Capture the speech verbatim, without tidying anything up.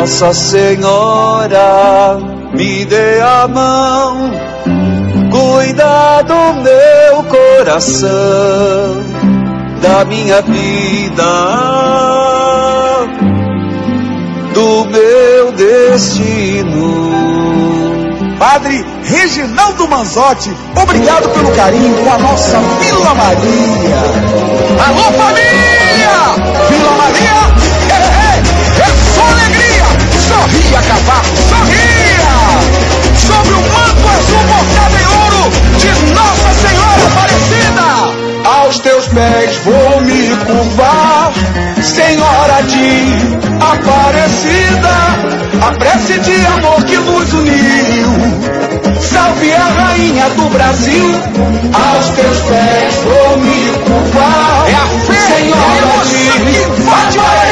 Nossa Senhora, me dê a mão, cuida do meu coração, da minha vida, do meu destino. Padre Reginaldo Manzotti, obrigado pelo carinho com a nossa Vila Maria. Alô, família! Vila Maria, é, é, é só alegria! Sorria, cavalo, sorria! Sobre o manto azul bordado em ouro de Nossa Senhora Aparecida, aos teus pés vou me curvar, Senhora de Aparecida, a prece de amor que nos uniu. Salve a rainha do Brasil, aos teus pés vou me curvar, é a fé, Senhora de Aparecida.